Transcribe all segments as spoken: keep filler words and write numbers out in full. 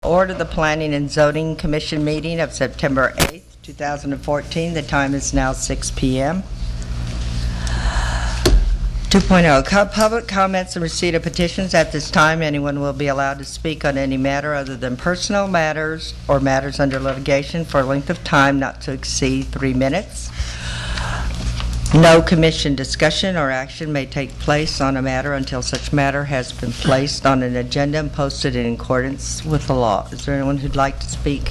Order the Planning and Zoning Commission meeting of September eighth, two thousand fourteen. The time is now six p m two point oh, co- public comments and receipt of petitions. At this time, anyone will be allowed to speak on any matter other than personal matters or matters under litigation for a length of time not to exceed three minutes. No commission discussion or action may take place on a matter until such matter has been placed on an agenda and posted in accordance with the law. Is there anyone who'd like to speak?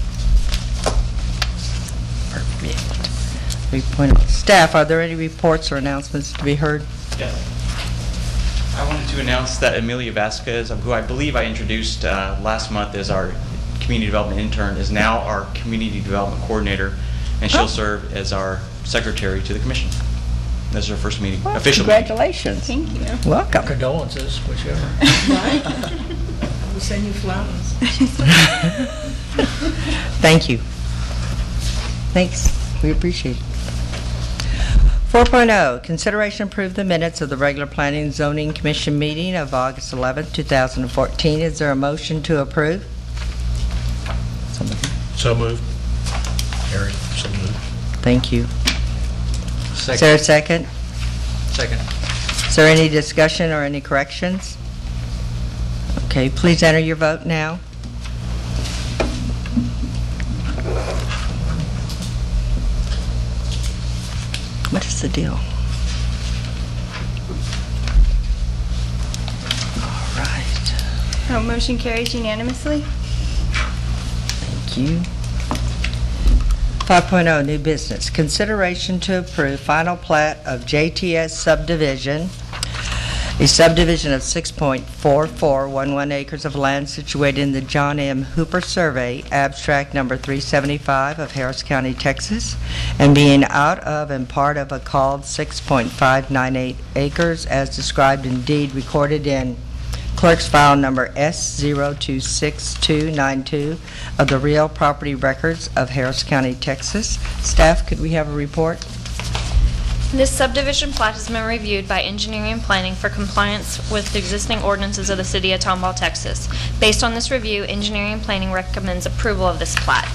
Perfect. three point oh. Staff, are there any reports or announcements to be heard? Yes. I wanted to announce that Amelia Vasquez, who I believe I introduced uh, last month as our community development intern, is now our community development coordinator, and she'll Oh. serve as our secretary to the commission. This is her first meeting, Well, official congratulations. Thank you. Welcome. Condolences, whichever. Right? We'll send you flowers. Thank you. Thanks. We appreciate it. four point oh, consideration approve the minutes of the regular Planning and Zoning Commission meeting of August eleventh, two thousand fourteen. Is there a motion to approve? Somebody. So moved. Harry, so moved. Thank you. Second. Is there a second? Second. Is there any discussion or any corrections? Okay, please enter your vote now. What is the deal? All right. Oh, motion carries unanimously. Thank you. five point oh, new business. Consideration to approve final plat of J T S subdivision, a subdivision of six point four four one one acres of land situated in the John M. Hooper Survey, abstract number three seventy-five of Harris County, Texas, and being out of and part of a called six point five nine eight acres as described in deed recorded in Clerk's file number S zero two six two nine two of the real property records of Harris County, Texas. Staff, could we have a report? This subdivision plat has been reviewed by engineering and planning for compliance with the existing ordinances of the city of Tomball, Texas. Based on this review, engineering and planning recommends approval of this plat.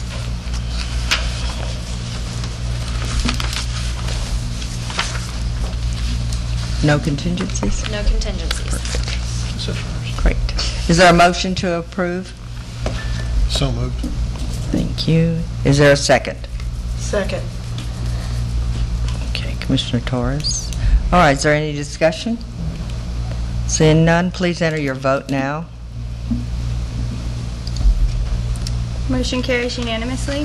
No contingencies? No contingencies. So first. Great. Is there a motion to approve? So moved. Thank you. Is there a second? Second. Okay, Commissioner Torres. All right, is there any discussion? Seeing none, please enter your vote now. Motion carries unanimously.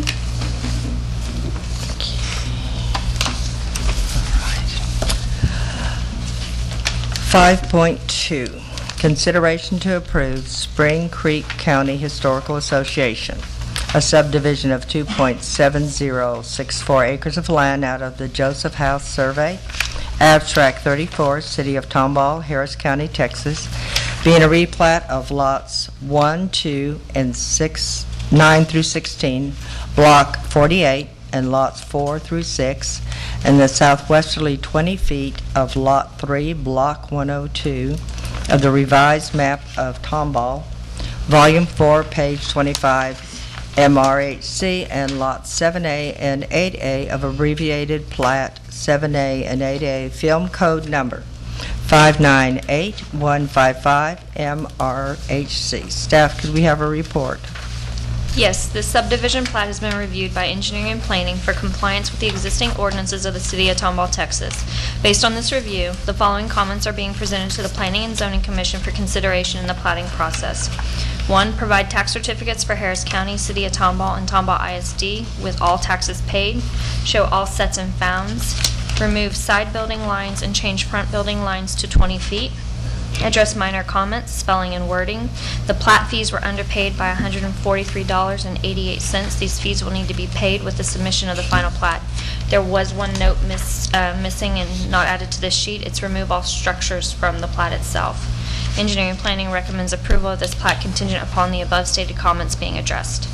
five point two, consideration to approve Spring Creek County Historical Association, a subdivision of two point seven zero six four acres of land out of the Joseph House Survey, abstract thirty-four, City of Tomball, Harris County, Texas, being a replat of lots one, two, and six, nine through sixteen, block forty-eight, and lots four through six, and the southwesterly twenty feet of Lot three, Block one oh two of the revised map of Tomball, Volume four, page twenty-five, M R H C, and Lot seven A and eight A of abbreviated plat seven A and eight A, film code number five nine eight one five five M R H C. Staff, could we have a report? Yes, this subdivision plat has been reviewed by engineering and planning for compliance with the existing ordinances of the city of Tomball, Texas. Based on this review, the following comments are being presented to the Planning and Zoning Commission for consideration in the platting process. One, provide tax certificates for Harris County, City of Tomball, and Tomball I S D with all taxes paid. Show all sets and founds. Remove side building lines and change front building lines to twenty feet. Address minor comments, spelling and wording. The plat fees were underpaid by one hundred forty-three dollars and eighty-eight cents. These fees will need to be paid with the submission of the final plat. There was one note miss, uh, missing and not added to this sheet. It's remove all structures from the plat itself. Engineering and planning recommends approval of this plat contingent upon the above stated comments being addressed.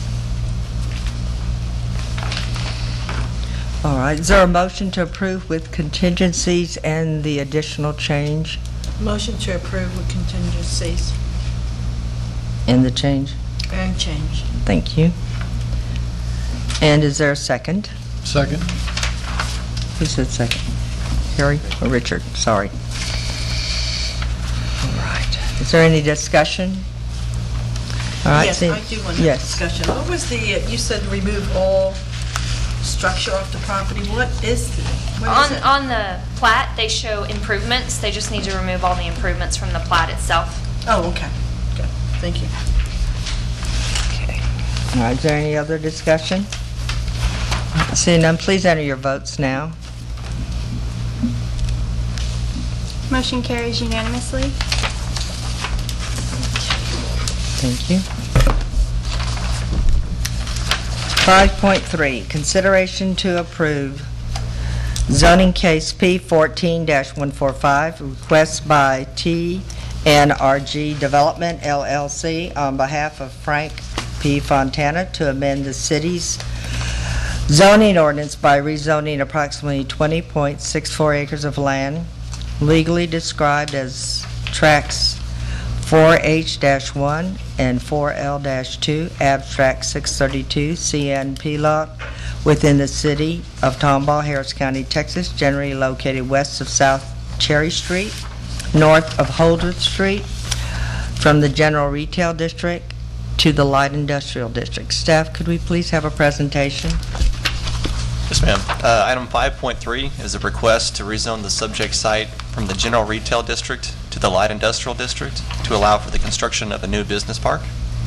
All right, is there a motion to approve with contingencies and the additional change Motion to approve with contingencies. in the change? And change. Thank you. And is there a second? Second. Who said second? Harry or Richard? Sorry. All right. Is there any discussion? All right. Yes, see- I do want to have Yes. discussion. What was the, uh, you said remove all structure off the property. What is, what is On, it? on the plat, they show improvements. They just need to remove all the improvements from the plat itself. Oh, okay. Okay, thank you. Okay. All right. Is there any other discussion? Seeing none, please enter your votes now. Motion carries unanimously. Thank you. five point three, consideration to approve zoning case P fourteen dash one forty-five, request by T N R G Development L L C on behalf of Frank P. Fontana to amend the city's zoning ordinance by rezoning approximately twenty point six four acres of land legally described as tracts four H one and four L two, abstract six thirty-two, C N P lot, within the city of Tomball, Harris County, Texas, generally located west of South Cherry Street, north of Holdworth Street, from the general retail district to the light industrial district. Staff, could we please have a presentation? Yes, ma'am. Uh, Item five point three is a request to rezone the subject site from the general retail district to the light industrial district to allow for the construction of a new business park.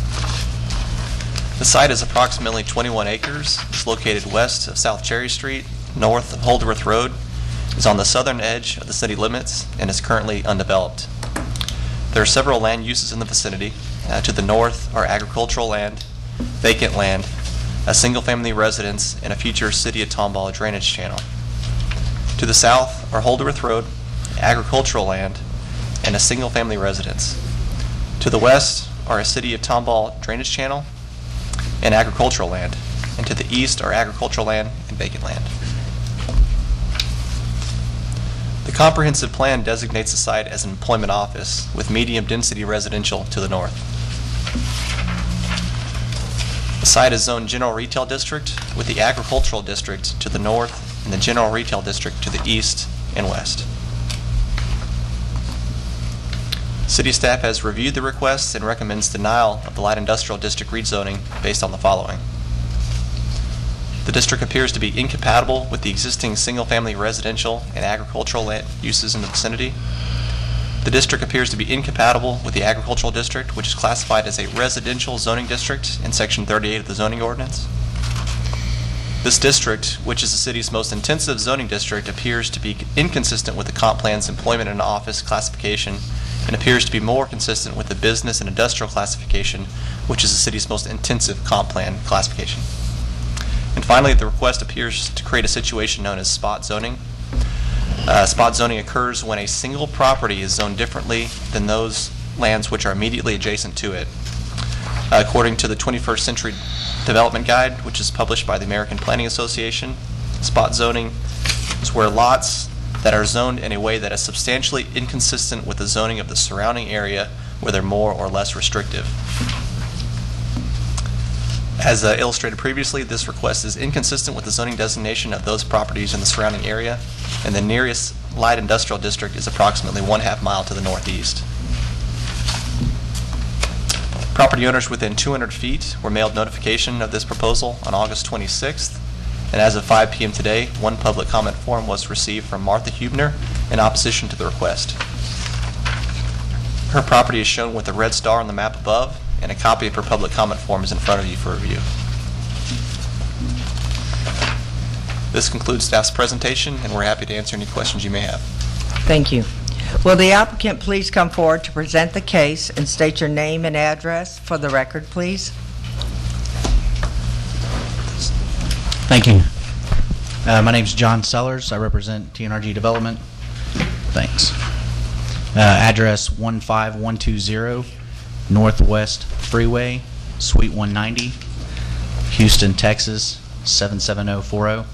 The site is approximately twenty-one acres. It's located west of South Cherry Street, north of Holdworth Road, is on the southern edge of the city limits, and is currently undeveloped. There are several land uses in the vicinity. Uh, to the north are agricultural land, vacant land, a single-family residence, and a future City of Tomball drainage channel. To the south are Holdworth Road, agricultural land, and a single-family residence. To the west are a City of Tomball drainage channel and agricultural land, and to the east are agricultural land and vacant land. The comprehensive plan designates the site as an employment office with medium-density residential to the north. The site is zoned general retail district with the agricultural district to the north and the general retail district to the east and west. City staff has reviewed the requests and recommends denial of the light industrial district rezoning based on the following. The district appears to be incompatible with the existing single-family residential and agricultural land uses in the vicinity. The district appears to be incompatible with the agricultural district, which is classified as a residential zoning district in Section thirty-eight of the zoning ordinance. This district, which is the city's most intensive zoning district, appears to be inconsistent with the comp plan's employment and office classification and appears to be more consistent with the business and industrial classification, which is the city's most intensive comp plan classification. And finally, the request appears to create a situation known as spot zoning. Uh, spot zoning occurs when a single property is zoned differently than those lands which are immediately adjacent to it. Uh, according to the twenty-first Century Development Guide, which is published by the American Planning Association, spot zoning is where lots that are zoned in a way that is substantially inconsistent with the zoning of the surrounding area, where they're more or less restrictive. As uh, illustrated previously, this request is inconsistent with the zoning designation of those properties in the surrounding area, and the nearest light industrial district is approximately one half mile to the northeast. Property owners within two hundred feet were mailed notification of this proposal on August twenty-sixth, and as of five p m today, one public comment form was received from Martha Hubner in opposition to the request. Her property is shown with a red star on the map above, and a copy of her public comment form is in front of you for review. This concludes staff's presentation, and we're happy to answer any questions you may have. Thank you. Will the applicant please come forward to present the case and state your name and address for the record, please? Thank you. Uh, my name is John Sellers. I represent T N R G Development. Thanks. Uh, address one five one two zero Northwest Freeway, Suite one ninety, Houston, Texas seven seven zero four zero.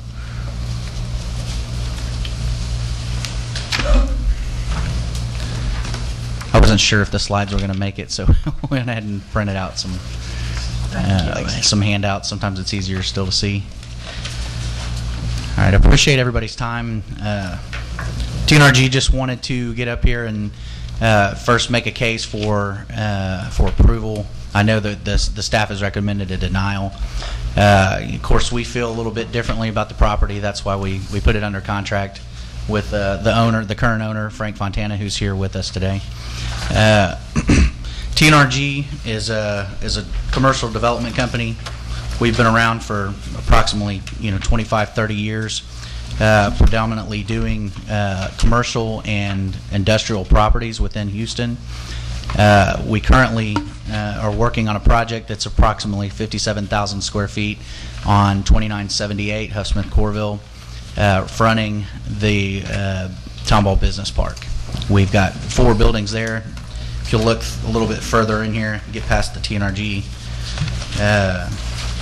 I wasn't sure if the slides were going to make it, so I went ahead and printed out some uh, some handouts. Sometimes it's easier still to see. All right, I appreciate everybody's time. Uh, T N R G just wanted to get up here and uh, first make a case for uh, for approval. I know that the, the staff has recommended a denial. Uh, of course, we feel a little bit differently about the property. That's why we, we put it under contract with uh, the owner, the current owner, Frank Fontana, who's here with us today. Uh, T N R G is a is a commercial development company. We've been around for approximately you know twenty-five, thirty years, uh, predominantly doing uh, commercial and industrial properties within Houston. Uh, we currently uh, are working on a project that's approximately fifty-seven thousand square feet on twenty-nine seventy-eight Huff Smith Corville, uh, fronting the uh, Tomball Business Park. We've got four buildings there. If you'll look a little bit further in here, get past the T N R G, uh,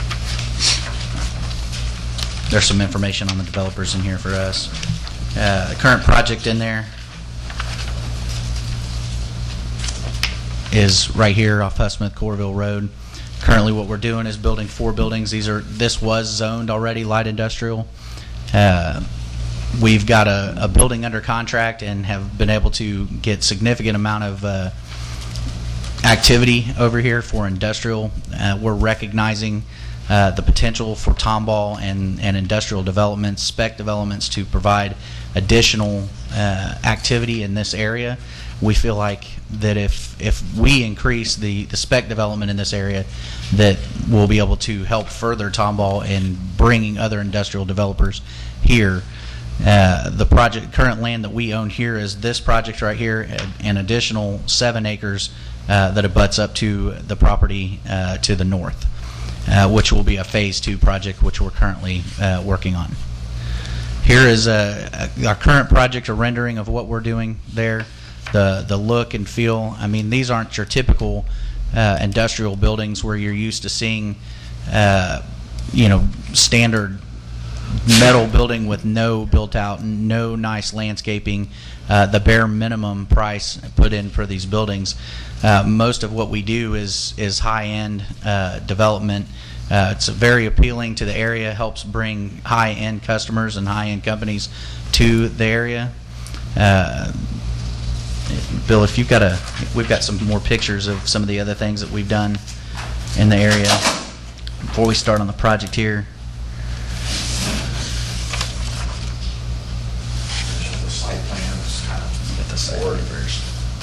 there's some information on the developers in here for us. Uh, the current project in there is right here off Huff Smith Corville Road. Currently what we're doing is building four buildings. These are this was zoned already light industrial. Uh, we've got a, a building under contract and have been able to get significant amount of uh, activity over here for industrial. Uh, we're recognizing uh, the potential for Tomball and, and industrial developments, spec developments to provide additional uh, activity in this area. We feel like that if if we increase the, the spec development in this area, that we'll be able to help further Tomball in bringing other industrial developers here. Uh, the project current land that we own here is this project right here, an additional seven acres uh, that abuts up to the property uh, to the north, uh, which will be a phase two project, which we're currently uh, working on. Here is a, a, our current project, a rendering of what we're doing there. The the look and feel. I mean, these aren't your typical uh, industrial buildings where you're used to seeing, uh, you know, standard metal building with no built out, no nice landscaping, uh, the bare minimum price put in for these buildings. Uh, most of what we do is is high end uh, development. Uh, it's very appealing to the area. Helps bring high end customers and high end companies to the area. Uh, Bill, if you've got a, we've got some more pictures of some of the other things that we've done in the area before we start on the project here. The site plan is kind of Get the site forward. first.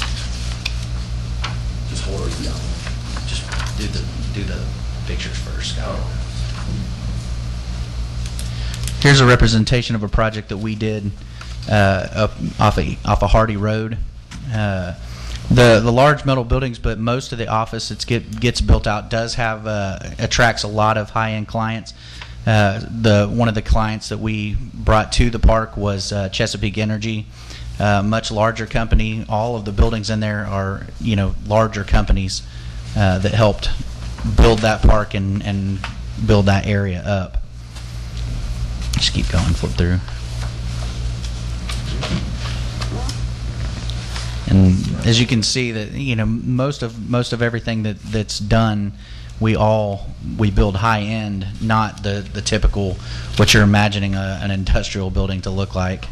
Just hold it down. Just do the do the pictures first, Scott. Here's a representation of a project that we did uh, up off a off a Hardy Road. Uh, the the large metal buildings, but most of the office that get gets built out does have uh, attracts a lot of high end clients. Uh, the one of the clients that we brought to the park was uh, Chesapeake Energy, uh, much larger company. All of the buildings in there are you know larger companies uh, that helped build that park and and build that area up. Just keep going, flip through. And as you can see, that you know most of most of everything that that's done, we all we build high end, not the the typical what you're imagining a, an industrial building to look like.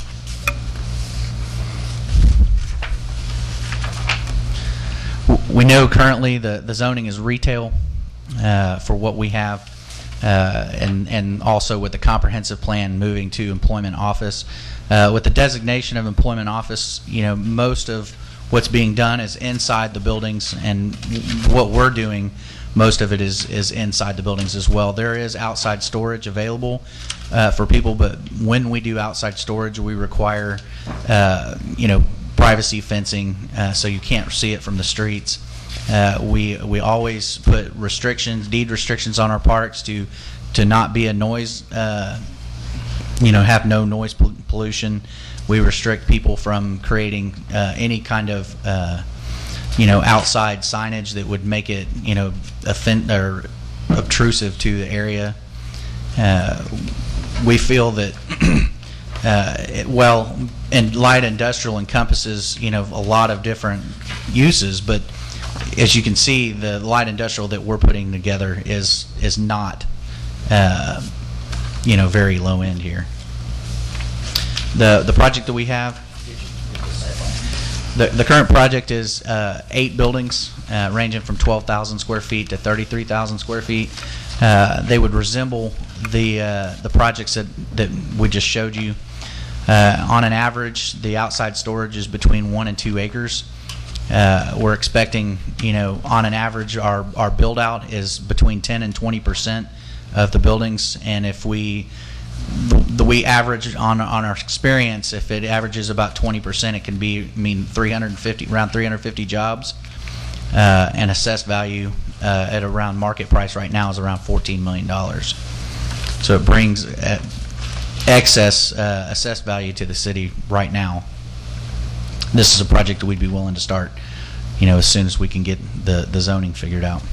We know currently the the zoning is retail uh, for what we have, uh, and and also with the comprehensive plan moving to employment office. Uh, with the designation of employment office, you know, most of what's being done is inside the buildings, and what we're doing, most of it is is inside the buildings as well. There is outside storage available uh, for people, but when we do outside storage, we require, uh, you know, privacy fencing, uh, so you can't see it from the streets. Uh, we we always put restrictions, deed restrictions on our parks to to not be a noise. Uh, you know, have no noise pol- pollution. We restrict people from creating uh, any kind of, uh, you know, outside signage that would make it, you know, offend or obtrusive to the area. Uh, we feel that, uh, it, well, and light industrial encompasses, you know, a lot of different uses, but as you can see, the light industrial that we're putting together is is not, uh, you know, very low end here. The the project that we have, the the current project is uh, eight buildings, uh, ranging from twelve thousand square feet to thirty-three thousand square feet. Uh, they would resemble the uh, the projects that that we just showed you. Uh, on an average, the outside storage is between one and two acres. Uh, we're expecting, you know, on an average, our, our build out is between ten and twenty percent of the buildings. And if we, the, the we average on on our experience, if it averages about twenty percent, it can be mean three hundred fifty around three hundred fifty jobs, uh, and assessed value uh, at around market price right now is around fourteen million dollars. So it brings uh, excess uh, assessed value to the city right now. This is a project that we'd be willing to start, you know, as soon as we can get the, the zoning figured out.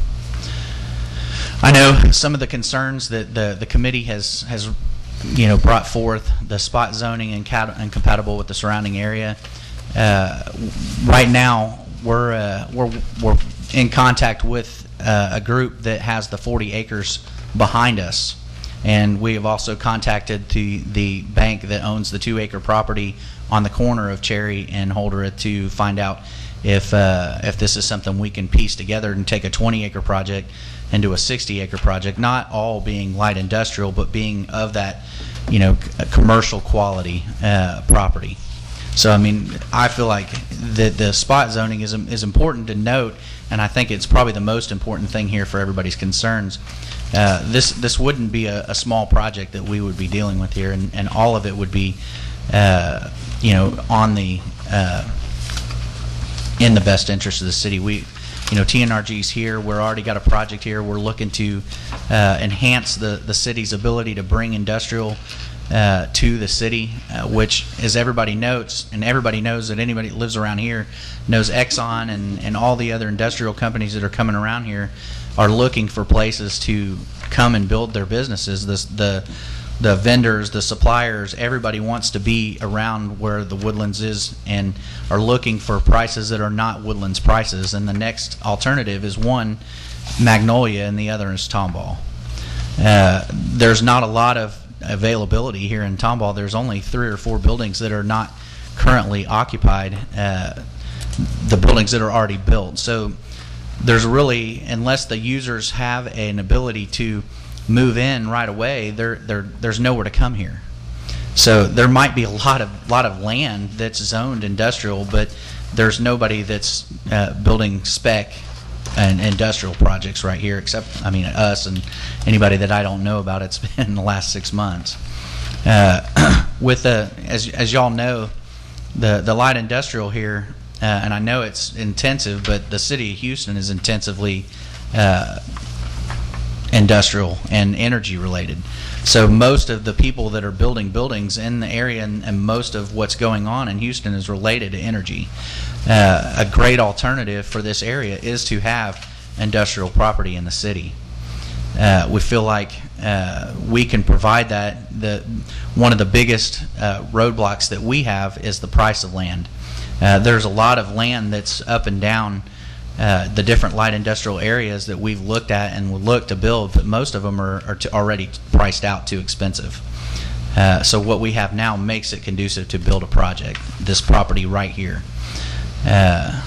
I know some of the concerns that the, the committee has, has, you know, brought forth, the spot zoning and incompatible with the surrounding area. Uh, right now, we're, uh, we're, we're in contact with uh, a group that has the forty acres behind us. And we have also contacted the, the bank that owns the two acre property on the corner of Cherry and Holdera to find out if uh, if this is something we can piece together and take a twenty acre project into a sixty acre project, not all being light industrial, but being of that, you know, c- commercial quality uh, property. So, I mean, I feel like that the spot zoning is is important to note, and I think it's probably the most important thing here for everybody's concerns. Uh, this this wouldn't be a, a small project that we would be dealing with here, and, and all of it would be, uh, you know, on the uh, in the best interest of the city. We, you know, T N R G's here. We're already got a project here. We're looking to uh, enhance the the city's ability to bring industrial uh, to the city, uh, which, as everybody notes, and everybody knows that anybody that lives around here knows Exxon and and all the other industrial companies that are coming around here are looking for places to come and build their businesses. This, the the vendors, the suppliers, everybody wants to be around where the Woodlands is and are looking for prices that are not Woodlands prices. And the next alternative is one, Magnolia, and the other is Tomball. Uh, there's not a lot of availability here in Tomball. There's only three or four buildings that are not currently occupied, uh, the buildings that are already built. So there's really, unless the users have an ability to move in right away, there there there's nowhere to come here. So there might be a lot of lot of land that's zoned industrial, but there's nobody that's uh, building spec and industrial projects right here, except, I mean, us and anybody that I don't know about. It's been in the last six months. Uh, with the, as as y'all know, the the light industrial here. Uh, and I know it's intensive, but the city of Houston is intensively uh, industrial and energy related. So most of the people that are building buildings in the area and, and most of what's going on in Houston is related to energy. Uh, a great alternative for this area is to have industrial property in the city. Uh, we feel like uh, we can provide that. The, one of the biggest uh, roadblocks that we have is the price of land. Uh, there's a lot of land that's up and down uh, the different light industrial areas that we've looked at and would look to build, but most of them are, are to already priced out too expensive. Uh, so what we have now makes it conducive to build a project, this property right here. Uh,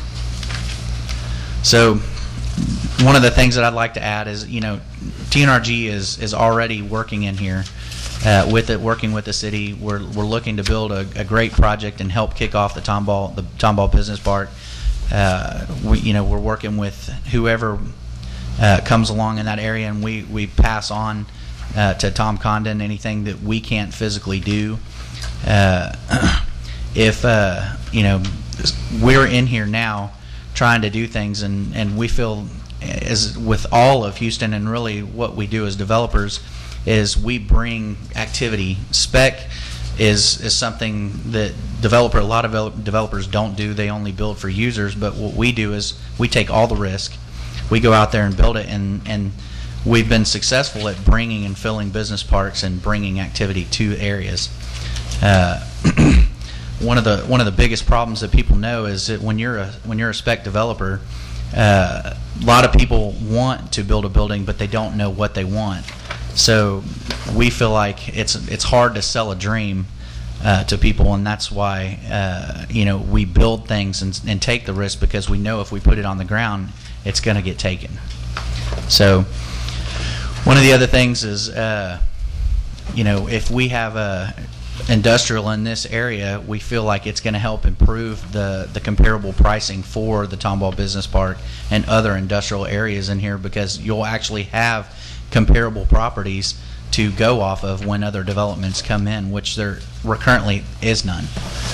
so one of the things that I'd like to add is, you know, T N R G is, is already working in here. Uh, with it, working with the city, we're we're looking to build a, a great project and help kick off the Tomball the Tomball Business Park. Uh, we you know we're working with whoever uh, comes along in that area, and we we pass on uh, to Tom Condon anything that we can't physically do. Uh, if uh, you know we're in here now trying to do things, and and we feel as with all of Houston, and really what we do as developers is we bring activity. Spec is is something that developer a lot of developers don't do. They only build for users. But what we do is we take all the risk. We go out there and build it, and and we've been successful at bringing and filling business parks and bringing activity to areas. Uh, one of the one of the biggest problems that people know is that when you're a when you're a spec developer, uh, a lot of people want to build a building, but they don't know what they want. So we feel like it's it's hard to sell a dream uh, to people, and that's why uh, you know we build things and, and take the risk, because we know if we put it on the ground, it's going to get taken. So one of the other things is, uh, you know, if we have a industrial in this area, we feel like it's going to help improve the, the comparable pricing for the Tomball Business Park and other industrial areas in here, because you'll actually have comparable properties to go off of when other developments come in, which there currently is none.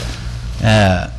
Uh,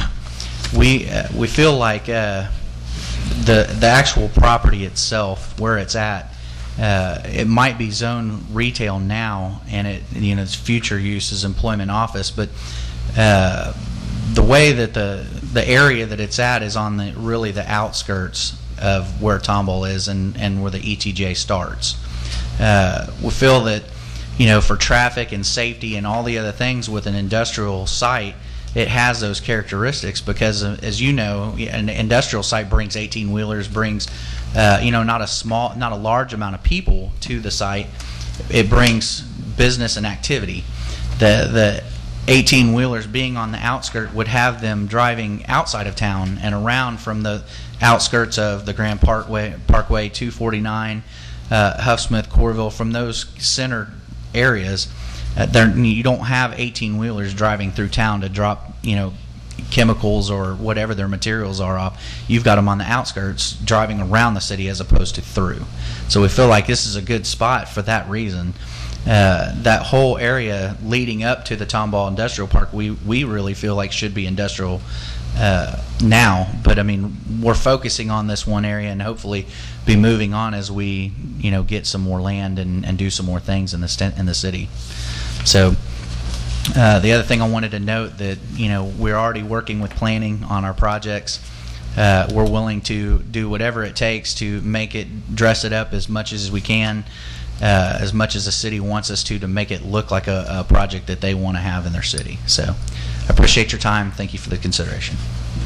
we uh, we feel like uh, the the actual property itself, where it's at, Uh, it might be zone retail now, and it you know its future use is employment office. But uh, the way that the the area that it's at is on the really the outskirts of where Tomball is, and and where the E T J starts. Uh, we feel that you know for traffic and safety and all the other things with an industrial site, it has those characteristics, because uh, as you know, an industrial site brings eighteen wheelers, brings uh, you know not a small, not a large amount of people to the site. It brings business and activity. The the eighteen wheelers being on the outskirt would have them driving outside of town and around from the outskirts of the Grand Parkway, Parkway two forty-nine, uh, Huffsmith, Corville, from those center areas. Uh, there, you don't have eighteen wheelers driving through town to drop, you know, chemicals or whatever their materials are off. You've got them on the outskirts driving around the city as opposed to through. So we feel like this is a good spot for that reason. Uh, that whole area leading up to the Tomball Industrial Park, we, we really feel like should be industrial uh, now. But I mean, we're focusing on this one area, and hopefully be moving on as we, you know, get some more land and, and do some more things in the st- in the city. So uh, the other thing I wanted to note that, you know, we're already working with planning on our projects. Uh, we're willing to do whatever it takes to make it, dress it up as much as we can, uh, as much as the city wants us to, to make it look like a, a project that they want to have in their city. So I appreciate your time. Thank you for the consideration.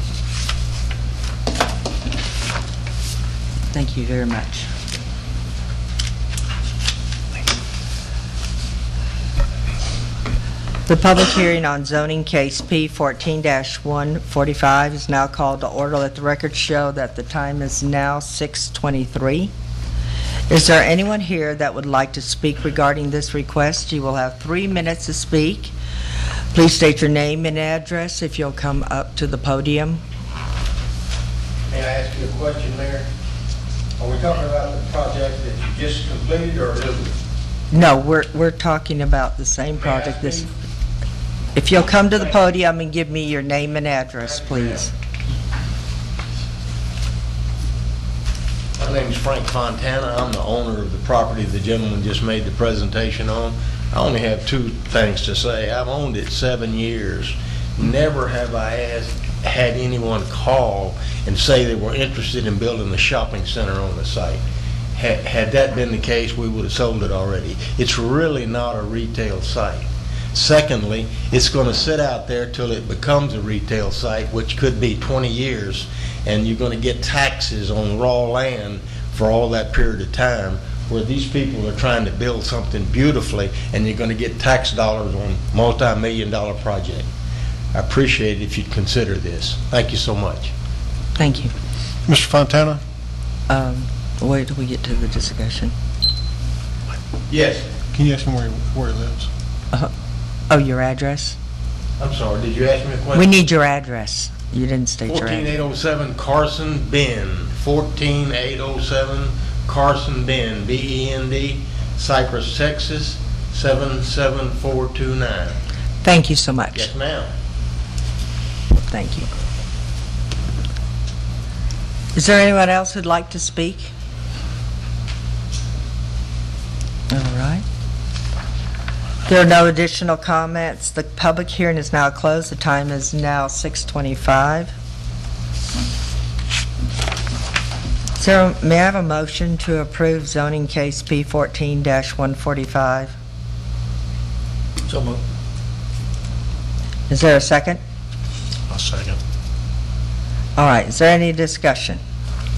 Thank you very much. The public hearing on zoning case P fourteen dash one forty-five is now called to order. Let the record show that the time is now six twenty-three. Is there anyone here that would like to speak regarding this request? You will have three minutes to speak. Please state your name and address if you'll come up to the podium. May I ask you a question, Mayor? Are we talking about the project that you just completed, or is it? No, we're we're talking about the same project. This. If you'll come to the podium and give me your name and address, please. My name is Frank Fontana. I'm the owner of the property the gentleman just made the presentation on. I only have two things to say. I've owned it seven years. Never have I asked, had anyone call and say they were interested in building a shopping center on the site. Had, had that been the case, we would have sold it already. It's really not a retail site. Secondly, it's going to sit out there till it becomes a retail site, which could be twenty years, and you're going to get taxes on raw land for all that period of time, where these people are trying to build something beautifully, and you're going to get tax dollars on multi-million dollar project. I appreciate it if you'd consider this. Thank you so much. Thank you. Mister Fontana? Um, wait till we get to the discussion. Yes. Can you ask him where he, where he lives? Uh, oh, your address? I'm sorry, did you ask me a question? We need your address. You didn't state your fourteen address. eight oh seven Carson Bend, fourteen eight oh seven Carson Bend, B E N D, Cypress, Texas, seven seven four two nine. Thank you so much. Yes, ma'am. Thank you. Is there anyone else who'd like to speak? All right. There are no additional comments. The public hearing is now closed. The time is now six twenty-five. So may I have a motion to approve zoning case P fourteen dash one forty-five? So moved. Is there a second? I'll second. All right. Is there any discussion?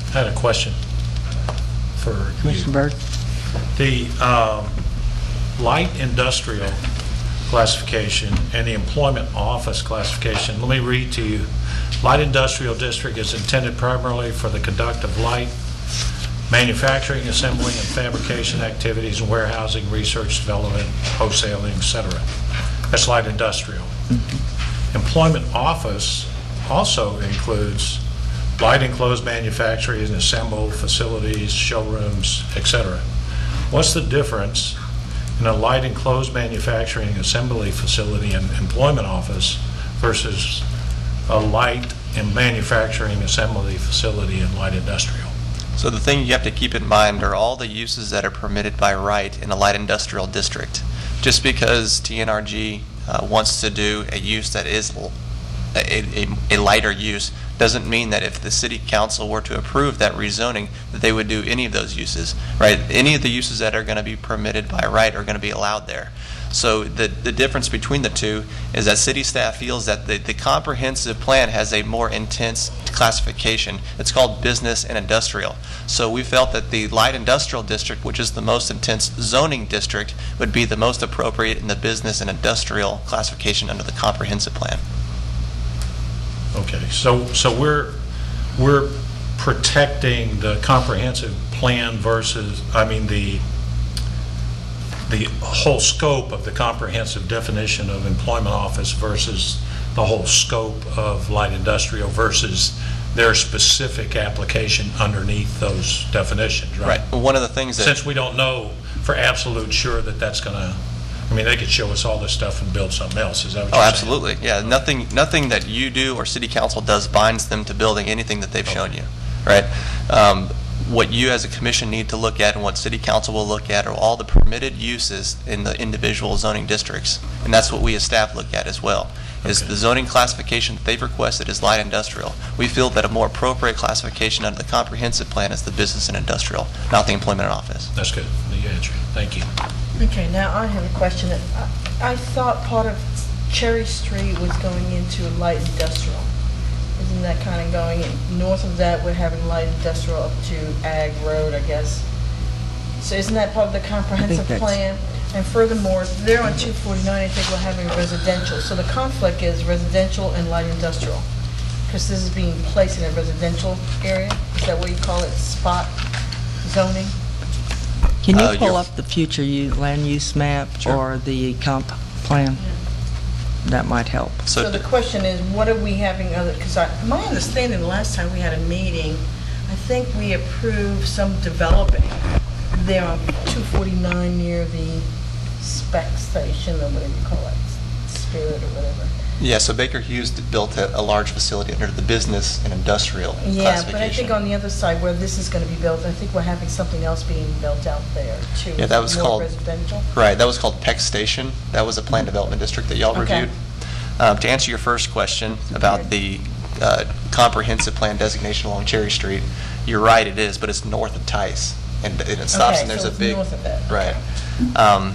I had a question for you. Commissioner Byrd? The um, light industrial classification and the employment office classification, let me read to you. Light industrial district is intended primarily for the conduct of light manufacturing, assembling, and fabrication activities in warehousing, research, development, wholesaling, et cetera. That's light industrial. Mm-hmm. Employment office also includes light enclosed manufacturing and assembled facilities, showrooms, et cetera. What's the difference in a light enclosed manufacturing assembly facility and employment office versus a light and manufacturing assembly facility and light industrial? So the thing you have to keep in mind are all the uses that are permitted by right in a light industrial district. Just because T N R G uh, wants to do a use that is a, a, a lighter use doesn't mean that if the city council were to approve that rezoning that they would do any of those uses, right? Any of the uses that are going to be permitted by right are going to be allowed there. So the, the difference between the two is that city staff feels that the, the comprehensive plan has a more intense classification. It's called business and industrial. So we felt that the light industrial district, which is the most intense zoning district, would be the most appropriate in the business and industrial classification under the comprehensive plan. Okay, so so we're we're protecting the comprehensive plan versus, I mean, the the whole scope of the comprehensive definition of employment office versus the whole scope of light industrial versus their specific application underneath those definitions, right? Right. One of the things that... Since we don't know for absolute sure that that's going to, I mean, they could show us all this stuff and build something else. Is that what Oh, you're absolutely. saying? Yeah, nothing nothing that you do or city council does binds them to building anything that they've Okay. shown you, right? Um, what you as a commission need to look at and what city council will look at are all the permitted uses in the individual zoning districts. And that's what we as staff look at as well, is Okay. the zoning classification that they've requested is light industrial. We feel that a more appropriate classification under the comprehensive plan is the business and industrial, not the employment office. That's good. You answered. Thank you. Okay, now I have a question. I, I thought part of Cherry Street was going into light industrial. Isn't that kind of going in? North of that, we're having light industrial up to Ag Road, I guess. So isn't that part of the comprehensive that's- plan? And furthermore, there on two forty-nine, I think we're having residential. So the conflict is residential and light industrial. Because this is being placed in a residential area. Is that what you call it, spot zoning? Can Uh, you pull you're- up the future u- land use map Sure. or the comp plan? That might help. So, So the question is, what are we having other, because I, my understanding, the last time we had a meeting, I think we approved some developing there on two forty-nine near the spec station or whatever you call it, Spirit or whatever. yeah, so Baker Hughes built a, a large facility under the business and industrial Yeah, classification. but I think on the other side where this is going to be built, I think we're having something else being built out there too. Yeah, that was More called- residential? Right, that was called Peck Station. That was a planned development district that y'all Okay. reviewed. Um, To answer your first question about the uh, comprehensive plan designation along Cherry Street, you're right, it is, but it's north of Tice. And and it stops Okay, and there's so a it's big... north of it. Right. Um,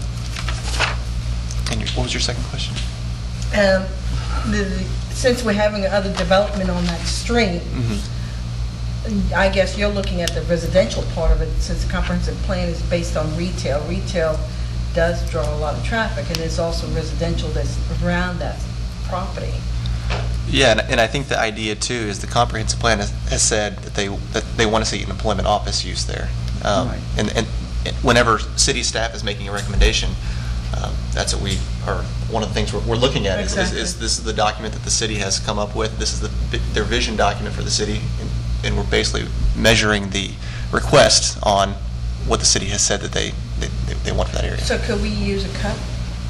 And your- what was your second question? Um, the- the- Since we're having other development on that street, Mm-hmm. I guess you're looking at the residential part of it, since the comprehensive plan is based on retail. Retail does draw a lot of traffic, and there's also residential that's around that property. Yeah, and, and I think the idea too is the comprehensive plan has, has said that they that they want to see an employment office use there. Um, Right. and, and whenever city staff is making a recommendation, um, that's what we are. One of the things we're, we're looking at is, is, Exactly. is this is the document that the city has come up with. This is the their vision document for the city, and, and we're basically measuring the request on what the city has said that they they, they want for that area. So could we use a cup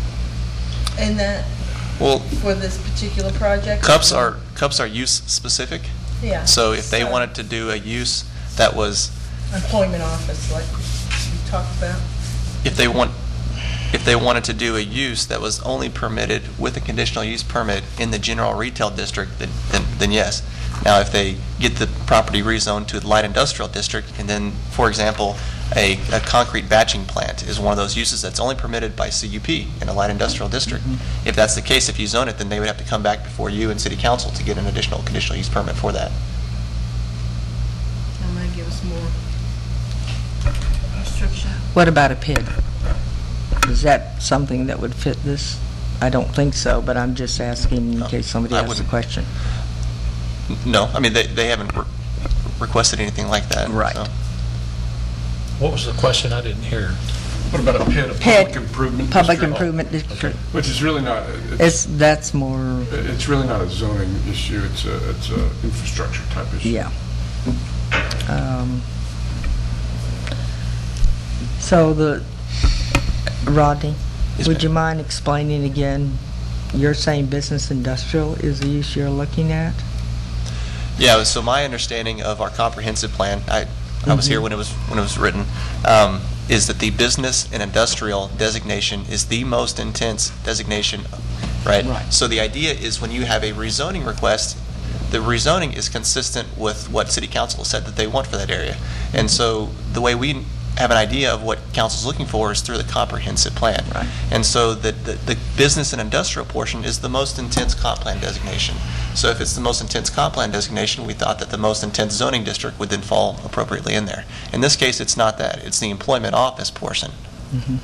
in that, Well, for this particular project? cups are cups are use specific. Yeah. So if they wanted to do a use that was, Employment office, like we talked about? if they want, if they wanted to do a use that was only permitted with a conditional use permit in the general retail district, then, then, then yes. Now, if they get the property rezoned to the light industrial district, and then, for example, a, a concrete batching plant is one of those uses that's only permitted by C U P in a light industrial district. If that's the case, if you zone it, then they would have to come back before you and city council to get an additional conditional use permit for that. Am I cause more restriction. What about a pig? Is that something that would fit this? I don't think so, but I'm just asking in No, case somebody I asks a wouldn't. question. No, I mean, they, they haven't re- requested anything like that. Right. so. What was the question? I didn't hear. What about a PID, a PID, public improvement Public district? Improvement District. Which is really not, it's, It's, that's more, it's really not a zoning issue, it's a, it's a infrastructure type issue. yeah. Um, So the, Rodney, Yes, would ma'am. you mind explaining again? You're saying business industrial is the use you're looking at? Yeah, so my understanding of our comprehensive plan, I, I was here when it was, when it was written, um, is that the business and industrial designation is the most intense designation, right? Right. So the idea is when you have a rezoning request, the rezoning is consistent with what city council said that they want for that area. And so the way we have an idea of what council's looking for is through the comprehensive plan. Right. And so the, the, the business and industrial portion is the most intense comp plan designation. So if it's the most intense comp plan designation, we thought that the most intense zoning district would then fall appropriately in there. In this case, it's not that. It's the employment office portion. Mhm.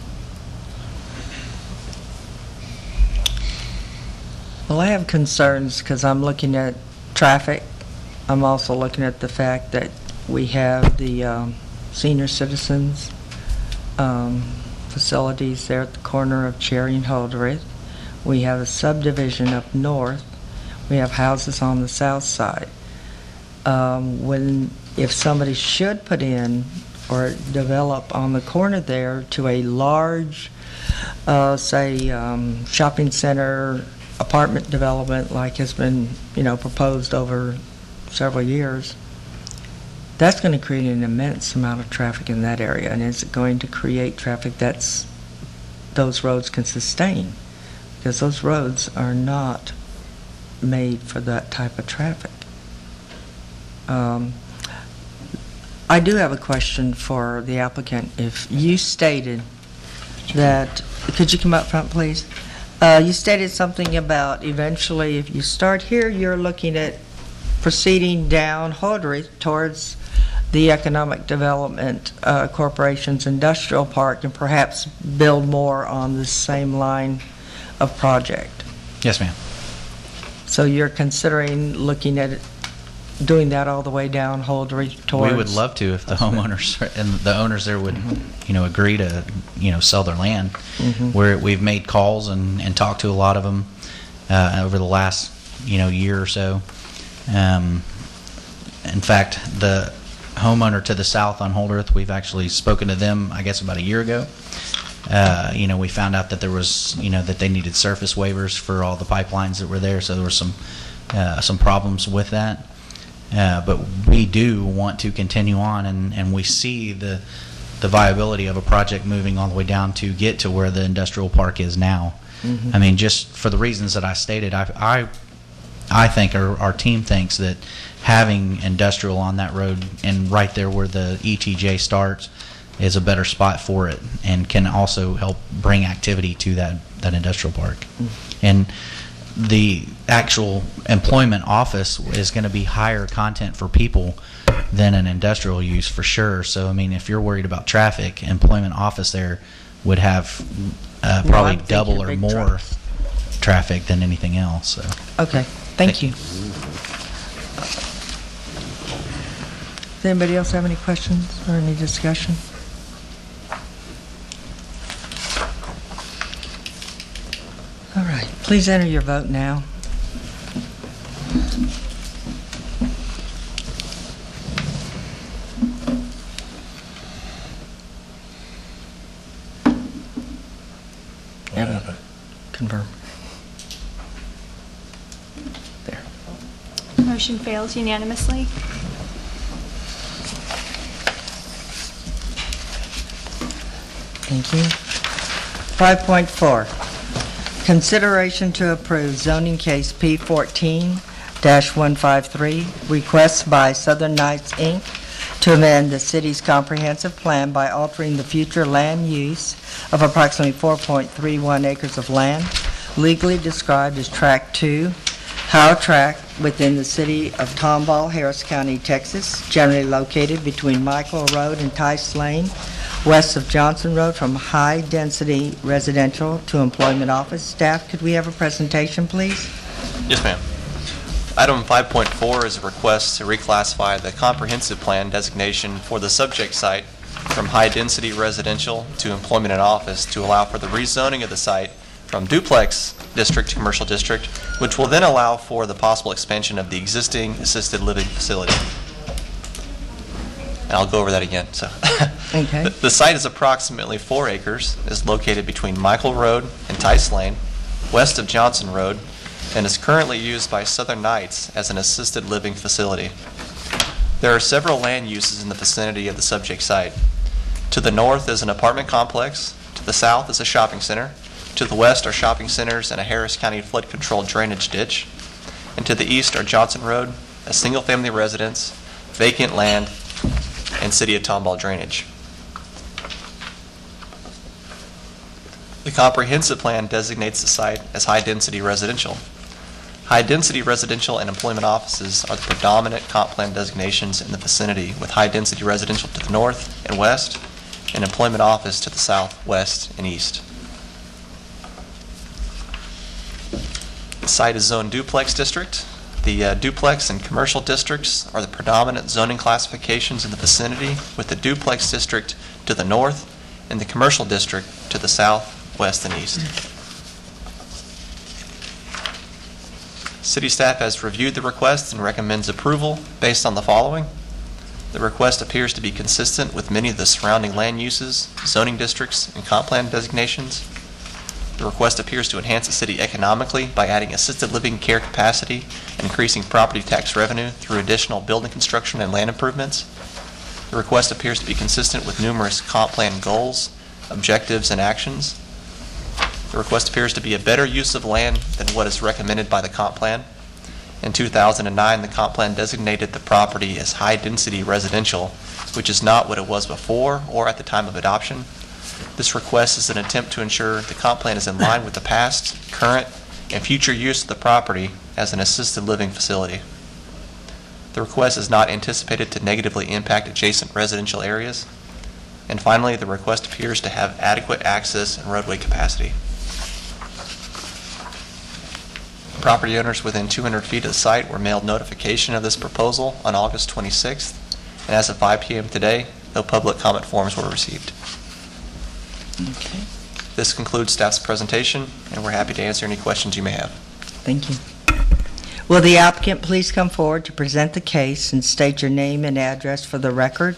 Well, I have concerns because I'm looking at traffic. I'm also looking at the fact that we have the um, senior citizens um, facilities there at the corner of Cherry and Holdred. We have a subdivision up north. We have houses on the south side. Um, when, if somebody should put in or develop on the corner there to a large, uh, say, um, shopping center, apartment development like has been, you know, proposed over several years, that's going to create an immense amount of traffic in that area. And is it going to create traffic that's those roads can sustain? Because those roads are not made for that type of traffic. Um, I do have a question for the applicant. If you stated that, could you come up front, please? Uh, you stated something about eventually, if you start here, you're looking at proceeding down Holdrege towards the Economic Development uh, Corporation's industrial park and perhaps build more on the same line of project. Yes, ma'am. So you're considering looking at it, doing that all the way down Holdrege towards? We would love to if the homeowners and the owners there would, you know, agree to, you know, sell their land. Mhm. Where we've made calls and, and talked to a lot of them uh, over the last, you know, year or so. Um, in fact, the homeowner to the south on Holdrege, we've actually spoken to them, I guess, about a year ago. Uh, you know, we found out that there was, you know, that they needed surface waivers for all the pipelines that were there, so there were some uh, some problems with that. Uh, but we do want to continue on, and, and we see the the viability of a project moving all the way down to get to where the industrial park is now. Mhm. I mean, just for the reasons that I stated, I I, I think, or our team thinks, that having industrial on that road and right there where the E T J starts is a better spot for it, and can also help bring activity to that, that industrial park. Mm. And the actual employment office is going to be higher content for people than an industrial use for sure. So, I mean, if you're worried about traffic, employment office there would have uh, No, probably I'm thinking double or big more trucks. traffic than anything else. So. Okay, thank you. Does anybody else have any questions or any discussion? All right, please enter your vote now. What happened? Confirm. There. Motion fails unanimously. Thank you. five point four, consideration to approve zoning case P fourteen dash one five three, requests by Southern Nights, Incorporated to amend the city's comprehensive plan by altering the future land use of approximately four point three one acres of land legally described as Tract two, Howe Tract, within the city of Tomball, Harris County, Texas, generally located between Michael Road and Tice Lane, west of Johnson Road, from high-density residential to employment office. Staff, could we have a presentation, please? Yes, ma'am. Item five point four is a request to reclassify the comprehensive plan designation for the subject site from high-density residential to employment and office to allow for the rezoning of the site from duplex district to commercial district, which will then allow for the possible expansion of the existing assisted living facility. And I'll go over that again. So, Okay. the, the site is approximately four acres, is located between Michael Road and Tice Lane, west of Johnson Road, and is currently used by Southern Knights as an assisted living facility. There are several land uses in the vicinity of the subject site. To the north is an apartment complex, to the south is a shopping center, to the west are shopping centers and a Harris County flood-controlled drainage ditch, and to the east are Johnson Road, a single-family residence, vacant land, and City of Tomball drainage. The comprehensive plan designates the site as high-density residential. High-density residential and employment offices are the predominant comp plan designations in the vicinity, with high-density residential to the north and west, and employment office to the south, west, and east. The site is zoned duplex district. The uh, duplex and commercial districts are the predominant zoning classifications in the vicinity, with the duplex district to the north and the commercial district to the south, west, and east. City staff has reviewed the request and recommends approval based on the following. The request appears to be consistent with many of the surrounding land uses, zoning districts, and comp plan designations. The request appears to enhance the city economically by adding assisted living care capacity and increasing property tax revenue through additional building construction and land improvements. The request appears to be consistent with numerous comp plan goals, objectives, and actions. The request appears to be a better use of land than what is recommended by the comp plan. In two thousand nine, the comp plan designated the property as high-density residential, which is not what it was before or at the time of adoption. This request is an attempt to ensure the comp plan is in line with the past, current, and future use of the property as an assisted living facility. The request is not anticipated to negatively impact adjacent residential areas. And finally, the request appears to have adequate access and roadway capacity. Property owners within two hundred feet of the site were mailed notification of this proposal on August twenty-sixth, and as of five p m today, no public comment forms were received. Okay. This concludes staff's presentation, and we're happy to answer any questions you may have. Thank you. Will the applicant please come forward to present the case and state your name and address for the record?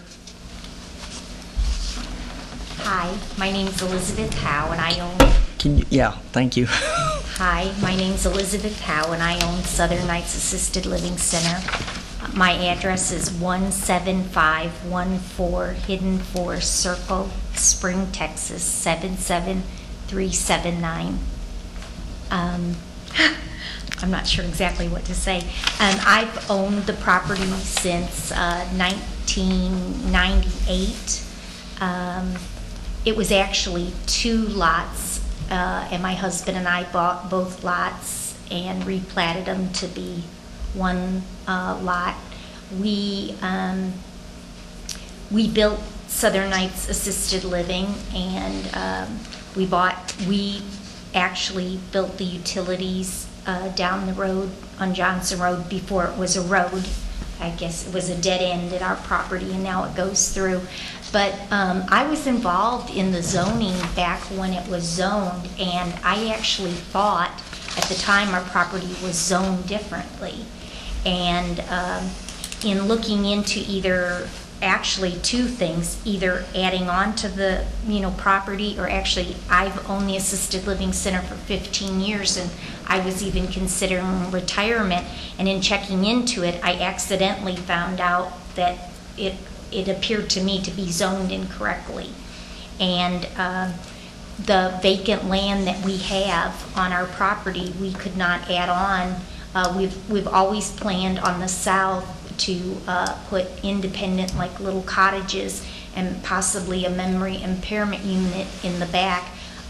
Hi, my name is Elizabeth Howe, and I own... Can you, yeah, thank you. Hi, my name is Elizabeth Howe, and I own Southern Knights Assisted Living Center. My address is one seven five one four Hidden Forest Circle, Spring, Texas, seven seven three seven nine. Um, I'm not sure exactly what to say. Um, I've owned the property since uh, nineteen ninety-eight. Um, it was actually two lots, uh, and my husband and I bought both lots and replatted them to be one uh, lot. We um, we built Southern Knights Assisted Living, and um, we bought. We actually built the utilities uh, down the road on Johnson Road before it was a road. I guess it was a dead end at our property, and now it goes through. But um, I was involved in the zoning back when it was zoned, and I actually thought at the time our property was zoned differently. And um, in looking into either, actually two things, either adding on to the, you know, property, or actually I've owned the assisted living center for fifteen years, and I was even considering retirement. And in checking into it, I accidentally found out that it it appeared to me to be zoned incorrectly. And uh, the vacant land that we have on our property, we could not add on. Uh, we've we've always planned on the south to uh, put independent, like little cottages, and possibly a memory impairment unit in the back.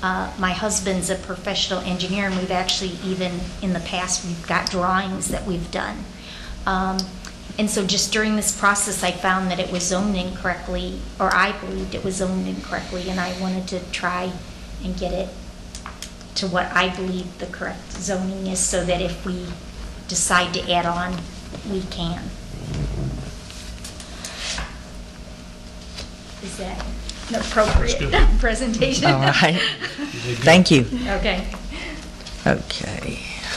Uh, My husband's a professional engineer, and we've actually even, in the past, we've got drawings that we've done. Um, And so just during this process, I found that it was zoned incorrectly, or I believed it was zoned incorrectly, and I wanted to try and get it to what I believe the correct zoning is, so that if we decide to add on, we can. Is that an appropriate That's good. presentation? All right. You did good. Thank you. Okay. Okay.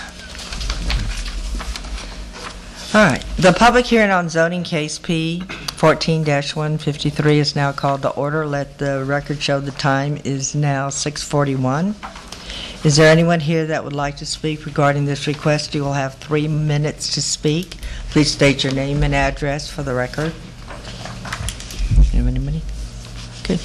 All right. The public hearing on zoning case P fourteen dash one fifty-three is now called to order. Let the record show the time is now six forty-one. Is there anyone here that would like to speak regarding this request? You will have three minutes to speak. Please state your name and address for the record. Anybody? Good.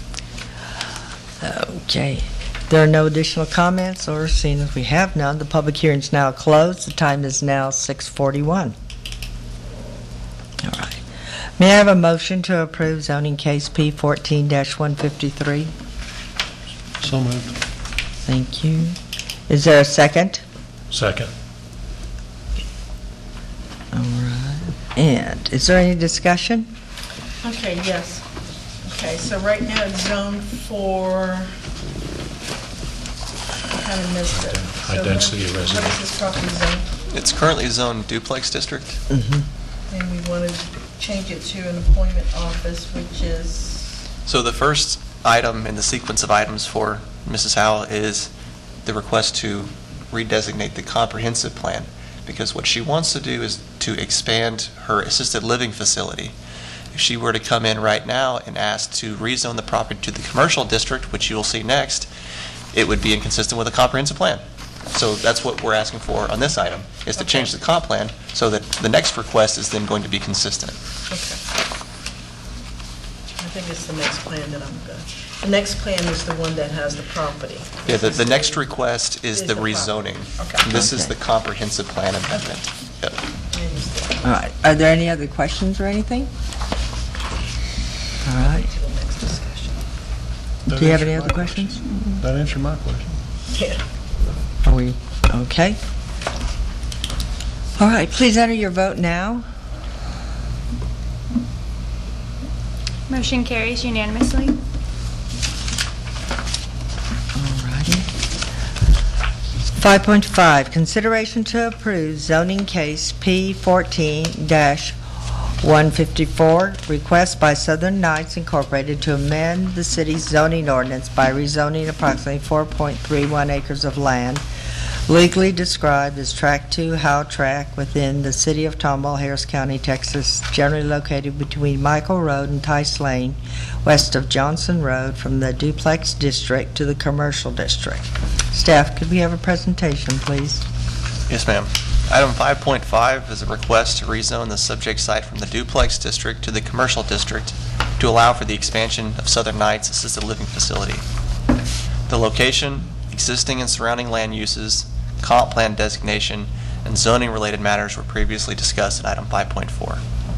Okay. There are no additional comments, or seeing as we have none, the public hearing is now closed. The time is now six forty-one. All right. May I have a motion to approve zoning case P fourteen dash one fifty-three? So moved. Thank you. Is there a second? Second. All right. And is there any discussion? Okay, yes. Okay, so right now it's zoned for, I kind of missed it. High So density what- residential. What is this property zone? It's currently zoned duplex district. Mm-hmm. And we want to change it to an employment office, which is, So the first item in the sequence of items for Missus Howell is the request to redesignate the comprehensive plan, because what she wants to do is to expand her assisted living facility. If she were to come in right now and ask to rezone the property to the commercial district, which you will see next, it would be inconsistent with a comprehensive plan. So that's what we're asking for on this item, is to change the comp plan so that the next request is then going to be consistent. okay. I think it's the next plan that I'm good. The next plan is the one that has the property. Yeah, the, the next request is Is the the property. rezoning. Okay. This is Okay. the comprehensive plan amendment. Yep. I understand. All right. Are there any other questions or anything? All right. To the next discussion. That Do you have answer any my other question? questions? That answered my question. Yeah. Are we, okay? All right, please enter your vote now. Motion carries unanimously. Alrighty. five point five, consideration to approve zoning case P fourteen one fifty-four, request by Southern Nights Incorporated to amend the city's zoning ordinance by rezoning approximately four point three one acres of land legally described as Track two Howe Track within the city of Tomball, Harris County, Texas, generally located between Michael Road and Tice Lane, west of Johnson Road, from the duplex district to the commercial district. Staff, could we have a presentation, please? Yes, ma'am. Item five point five is a request to rezone the subject site from the duplex district to the commercial district to allow for the expansion of Southern Nights Assisted Living Facility. The location, existing and surrounding land uses, comp plan designation, and zoning-related matters were previously discussed in item five point four.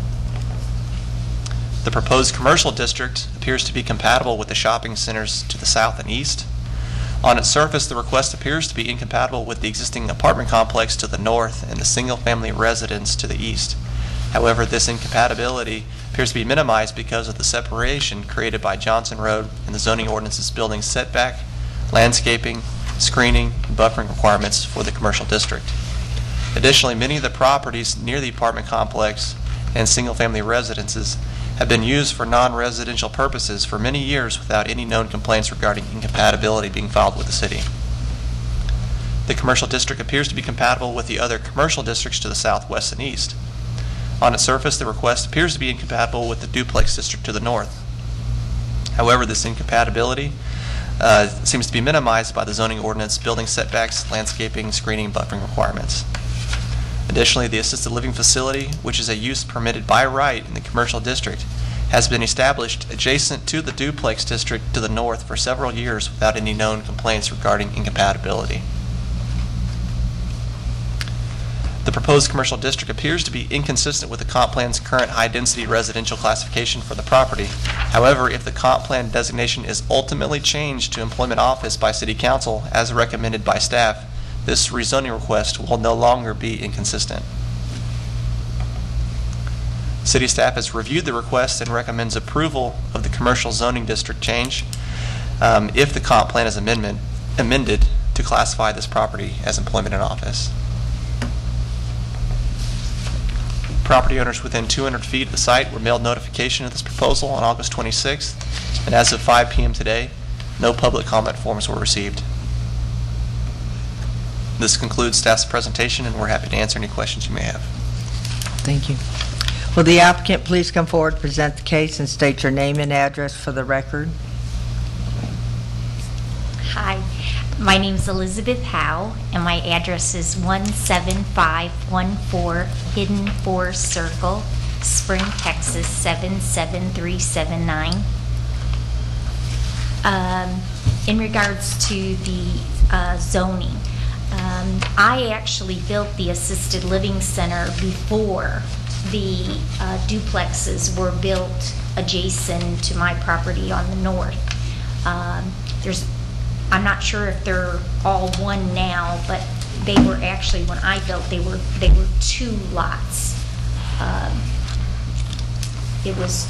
The proposed commercial district appears to be compatible with the shopping centers to the south and east. On its surface, the request appears to be incompatible with the existing apartment complex to the north and the single-family residence to the east. However, this incompatibility appears to be minimized because of the separation created by Johnson Road and the zoning ordinance's building setback, landscaping, screening, and buffering requirements for the commercial district. Additionally, many of the properties near the apartment complex and single-family residences have been used for non-residential purposes for many years without any known complaints regarding incompatibility being filed with the city. The commercial district appears to be compatible with the other commercial districts to the southwest and east. On its surface, the request appears to be incompatible with the duplex district to the north. However, this incompatibility uh, seems to be minimized by the zoning ordinance, building setbacks, landscaping, screening, and buffering requirements. Additionally, the assisted living facility, which is a use permitted by right in the commercial district, has been established adjacent to the duplex district to the north for several years without any known complaints regarding incompatibility. The proposed commercial district appears to be inconsistent with the comp plan's current high-density residential classification for the property. However, if the comp plan designation is ultimately changed to employment office by City Council as recommended by staff, this rezoning request will no longer be inconsistent. City staff has reviewed the request and recommends approval of the commercial zoning district change um, if the comp plan is amendment, amended to classify this property as employment in office. Property owners within two hundred feet of the site were mailed notification of this proposal on August twenty-sixth, and as of five p m today, no public comment forms were received. This concludes staff's presentation, and we're happy to answer any questions you may have. Thank you. Will the applicant please come forward, present the case, and state your name and address for the record? Hi, my name's Elizabeth Howe, and my address is one seven five one four Hidden Forest Circle, Spring, Texas seven seven three seven nine. Um, in regards to the uh, zoning, um, I actually built the assisted living center before the uh, duplexes were built adjacent to my property on the north. Um, there's I'm not sure if they're all one now, but they were actually, when I built, they were they were two lots. Um, it was,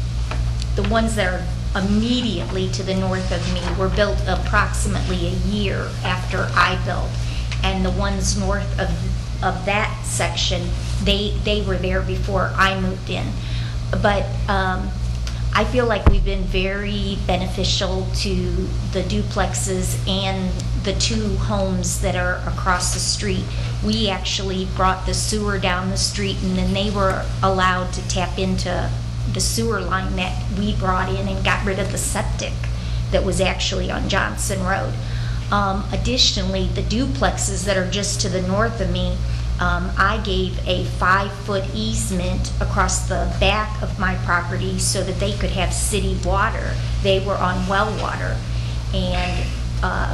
the ones that are immediately to the north of me were built approximately a year after I built. And the ones north of of that section, they they were there before I moved in. But um, I feel like we've been very beneficial to the duplexes and the two homes that are across the street. We actually brought the sewer down the street, and then they were allowed to tap into the sewer line that we brought in and got rid of the septic that was actually on Johnson Road. Um, additionally, the duplexes that are just to the north of me, Um, I gave a five-foot easement across the back of my property so that they could have city water. They were on well water, and uh,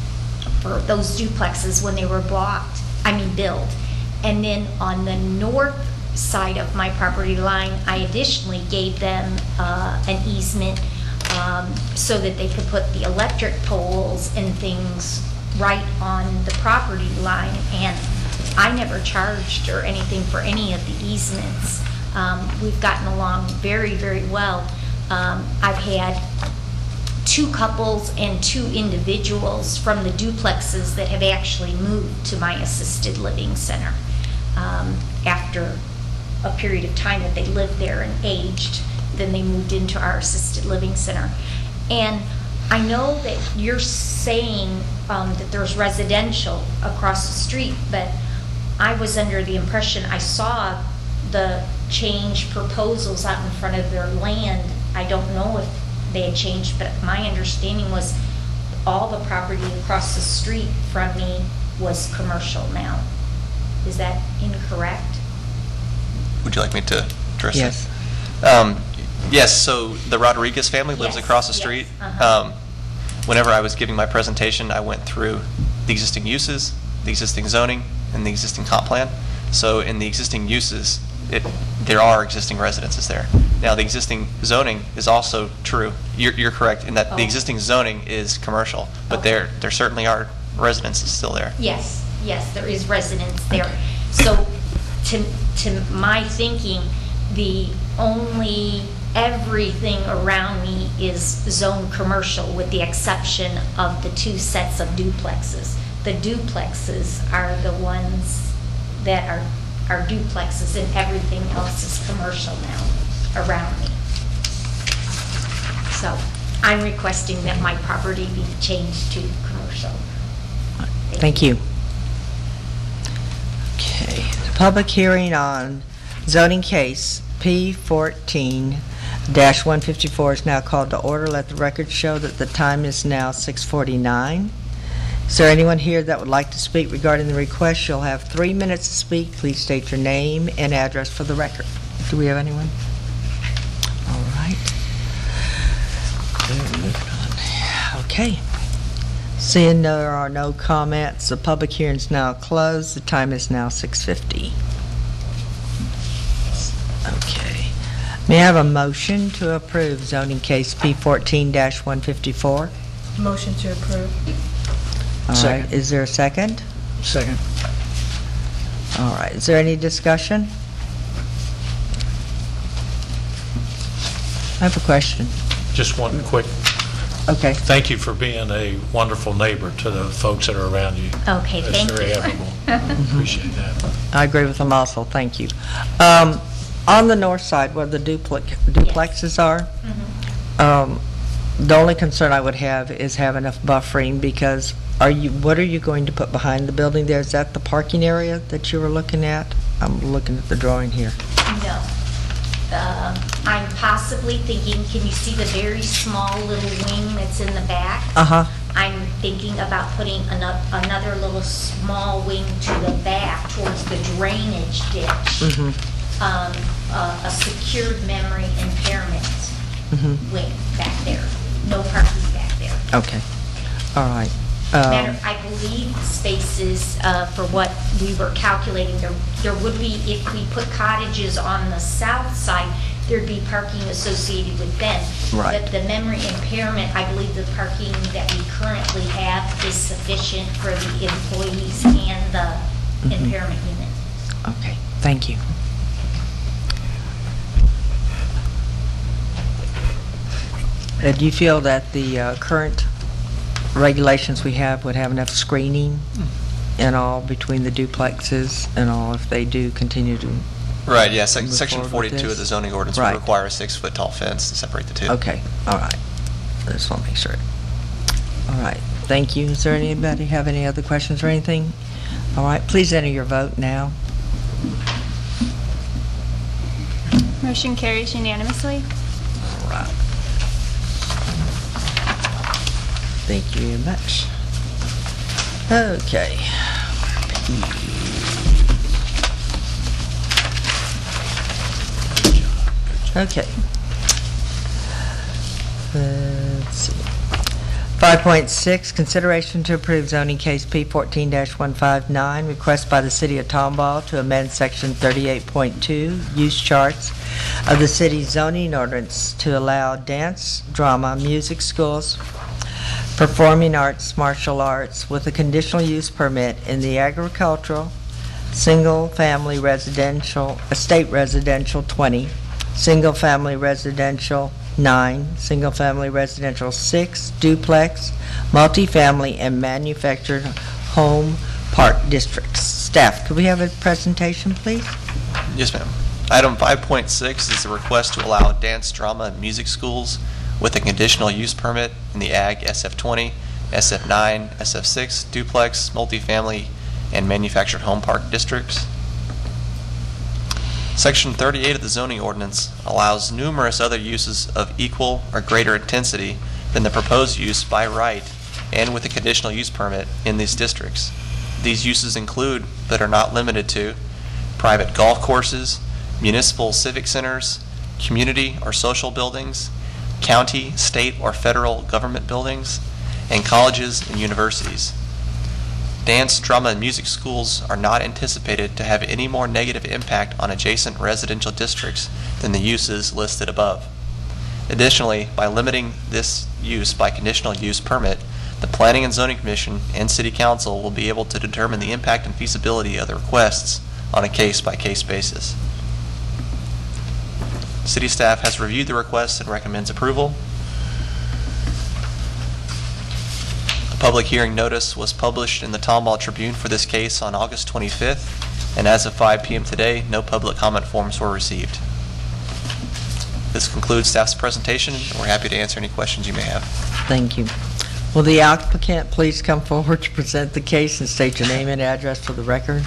for those duplexes when they were bought, I mean built. And then on the north side of my property line, I additionally gave them uh, an easement um, so that they could put the electric poles and things right on the property line, and I never charged or anything for any of the easements. Um, we've gotten along very, very well. Um, I've had two couples and two individuals from the duplexes that have actually moved to my assisted living center. Um, after a period of time that they lived there and aged, then they moved into our assisted living center. And I know that you're saying um, that there's residential across the street, but I was under the impression, I saw the change proposals out in front of their land. I don't know if they had changed, but my understanding was all the property across the street from me was commercial now. Is that incorrect? Would you like me to address Yes. that? Um, yes, so the Rodriguez family lives Yes, across the yes, street. uh-huh. Um, whenever I was giving my presentation, I went through the existing uses, the existing zoning, and the existing comp plan. So in the existing uses, it, there are existing residences there. Now, the existing zoning is also true. You're, you're correct in that Oh. the existing zoning is commercial, but Okay. there there certainly are residences still there. Yes, yes, there is residence there. So to, to my thinking, the only, everything around me is zone commercial with the exception of the two sets of duplexes. The duplexes are the ones that are, are duplexes, and everything else is commercial now around me. So I'm requesting that my property be changed to commercial. Thank you. Okay, the public hearing on zoning case P fourteen dash one fifty-four is now called to order. Let the record show that the time is now six forty-nine. Is there anyone here that would like to speak regarding the request? You'll have three minutes to speak. Please state your name and address for the record. Do we have anyone? All right. We're moving on. Okay. Seeing there are no comments, the public hearing is now closed. The time is now six fifty. Okay. May I have a motion to approve zoning case P fourteen dash one fifty-four? Motion to approve. All right, Second. is there a second? Second. All right, is there any discussion? I have a question. Just one quick, Okay. thank you for being a wonderful neighbor to the folks that are around you. Okay, thank That's very you. admirable. Appreciate that. I agree with them also, thank you. Um, On the north side where the duplex duplexes are, Mhm. um, the only concern I would have is have enough buffering, because are you, what are you going to put behind the building there? Is that the parking area that you were looking at? I'm looking at the drawing here. No. Um, I'm possibly thinking, can you see the very small little wing that's in the back? Uh-huh. I'm thinking about putting ano- another little small wing to the back towards the drainage ditch. Mm-hmm. Um, uh, a secured memory impairment Mm-hmm. wing back there. No parking back there. Okay, all right. Matter, Um, I believe spaces, uh, for what we were calculating, there, there would be, if we put cottages on the south side, there'd be parking associated with them. Right. But the memory impairment, I believe the parking that we currently have is sufficient for the employees and the Mhm. impairment unit. Okay, thank you. Uh, Do you feel that the uh, current regulations we have would have enough screening and all between the duplexes and all, if they do continue to? Right, yeah, sec- Move section forward with forty-two of this? the zoning ordinance Right. would require a six-foot tall fence to separate the two. Okay, all right. I just want to make sure. All right, thank you. Is there anybody have any other questions or anything? All right, please enter your vote now. Motion carries unanimously. All right. Thank you very much. Okay. Okay. Let's see. five point six, consideration to approve zoning case P fourteen dash one five nine, request by the City of Tomball to amend Section thirty-eight point two, use charts of the city's zoning ordinance to allow dance, drama, music schools, performing arts, martial arts, with a conditional use permit in the agricultural, single-family residential, estate residential twenty, single-family residential nine, single-family residential six, duplex, multifamily, and manufactured home park districts. Staff, could we have a presentation, please? Yes, ma'am. Item five point six is a request to allow dance, drama, and music schools with a conditional use permit in the Ag S F twenty, S F nine, S F six, duplex, multifamily, and manufactured home park districts. Section thirty-eight of the zoning ordinance allows numerous other uses of equal or greater intensity than the proposed use by right and with a conditional use permit in these districts. These uses include, but are not limited to, private golf courses, municipal civic centers, community or social buildings, county, state, or federal government buildings, and colleges and universities. Dance, drama, and music schools are not anticipated to have any more negative impact on adjacent residential districts than the uses listed above. Additionally, by limiting this use by conditional use permit, the Planning and Zoning Commission and City Council will be able to determine the impact and feasibility of the requests on a case-by-case basis. City staff has reviewed the requests and recommends approval. A public hearing notice was published in the Tomball Tribune for this case on August twenty-fifth, and as of five p m today, no public comment forms were received. This concludes staff's presentation, and we're happy to answer any questions you may have. Thank you. Will the applicant please come forward to present the case and state your name and address for the record?